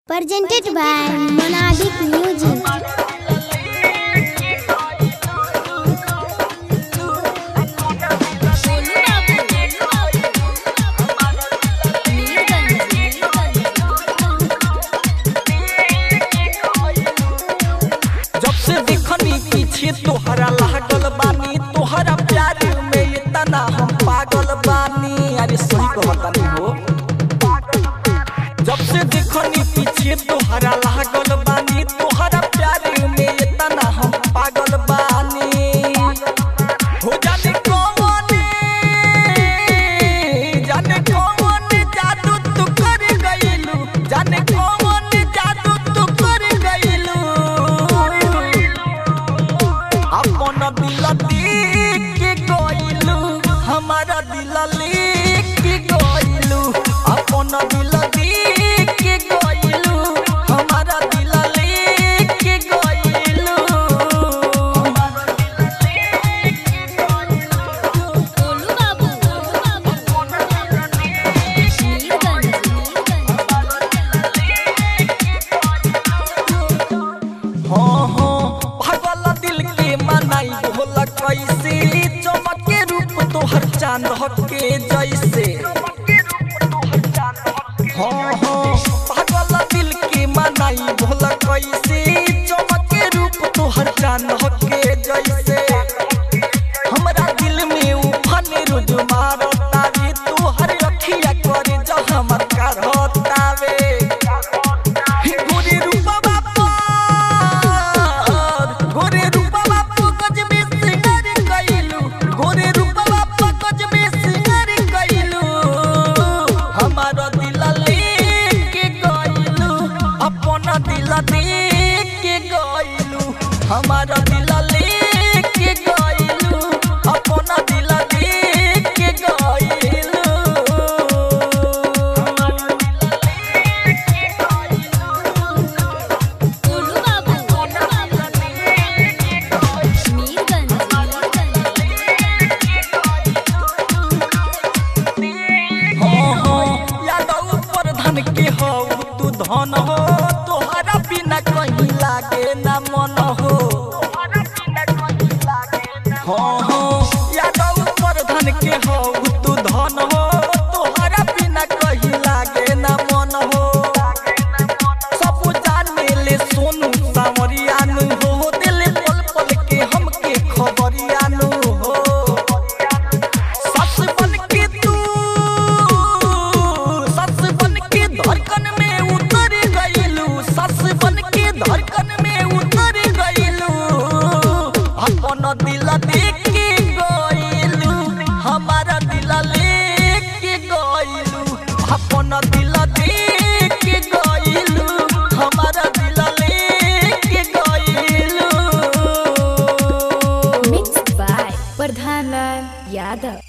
Presented by Monadic Music. जब से देखनी पीछे तोहरा लागल बानी, तोहरा प्यार में इतना हम पागल बानी। अरे सही कहतानी हो। जब से देखनी पीछे तोहरा लागल बानी, तोहरा प्यार में इतना हम पागल बानी। हो जाने कौन जादू तू कर गइलू, जाने कौन जादू तू कर गइलू। अपन दिल देख के गइलू, हमारा दिल लेके गइलू। अपन दिल देख के गइलू, हमारा दिल लेके गइलू। गोलू बाबू हाँ हाँ पागल दिल के मनाई भोला कैसे, चमक के रूप तोहर चांद के जैसे। हाँ हाँ पागल दिल के मनाई भोला कैसे, चमक के रूप तोहर चांद के जैसे। हमरा दिल में उफान रोज मारतावे, तोहर अखिया करे जो हमर करतावे। गोरे रूपवा गोरे रूपवा गज में सिंगार गइलू, गोरे रूपवा गज में सिंगार गइलू। हमारा दिल लेके गइलू, अपन दिल देख के गइलू। हमारा दिल लेके गइलू, अपन दिल देख के गइलू। गोलू बाबू मीरगंज हाँ हाँ यादव प्रधान के हो तू धन हो, तोहरा बिना कहीं लागे ना मन हो। हाँ हाँ यादव प्रधान के हो तू धन हो, तोहरा बिना कहीं लागे ना मन हो। सब जाने ले सोनू सावरियानु हो, दिल पल पल के हमके खबरियानु हो। सस बन के तू सस बन के धड़कन में उतर गइलू, सस बन के धड़कन में उतर गइलू। अपन दिल देख के गइलू, हमारा दिल लेके गइलू। अपन दिल देख के गइलू, हमारा दिल लेके गइलू। मिक्स्ड बाय प्रधान लाल यादव।